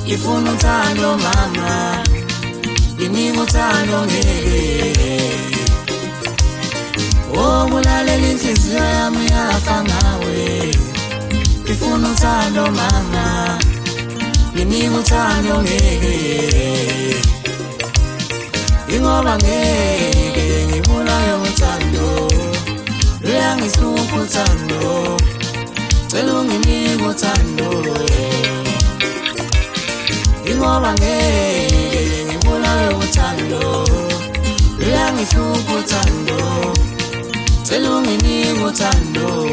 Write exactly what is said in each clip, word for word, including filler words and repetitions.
Ifuna uthando mama, nginika uthando ngeke. Oh ngulalela inhliziyo yami yafa ngawe. Ifuna uthando mama, nginika uthando ngeke. Ingoba ngeke ngibulawe uthando, luyangihlupha uthando, cela unginike uthando. Ingoba ngeke ngibulawe uthando, luyangihlupha uthando, cela unginike uthando.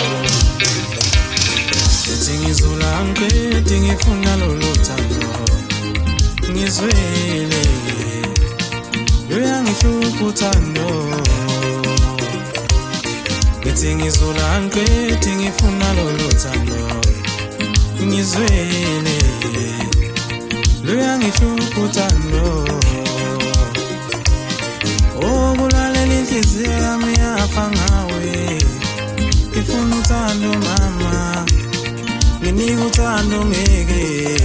Ethi ngizula ngiqede ngifuna lolu thando, ngizwele luyangihlupha uthando. Ethi ngizula ngiqede ngifuna lolu thando, ngizwele luyangihlupha uthando. Oh ngulalela inhliziyo yami yafa ngawe. Ifuna uthando mama, nginika uthando ngeke.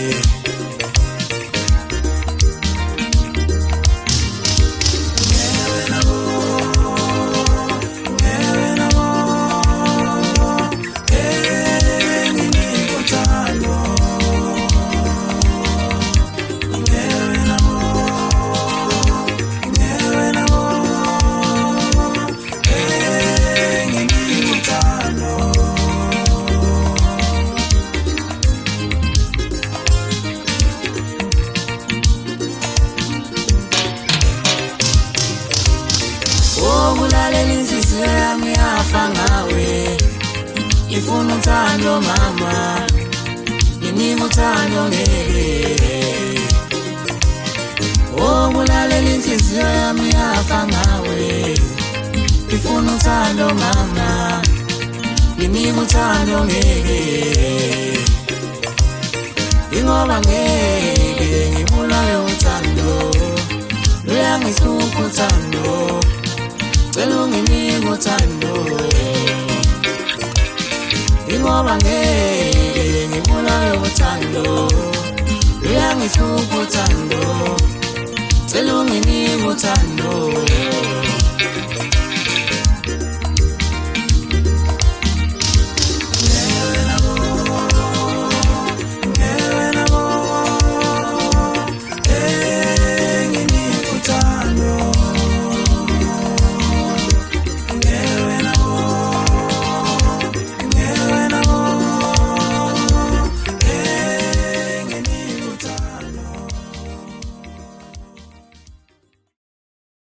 Ngulalela inhliziyo yami yafa ngawe. Ifuna uthando mama, nginika uthando ngeke. Oh ngulalela inhliziyo yami yafa ngawe. Ifuna uthando mama, nginika uthando ngeke. Ingoba ngeke ngibulawe uthando, luyangihlupha uthando, cela unginike uthando. Ingoba ngeke ngibulawe uthando, luyangihlupha uthando, cela unginike uthando.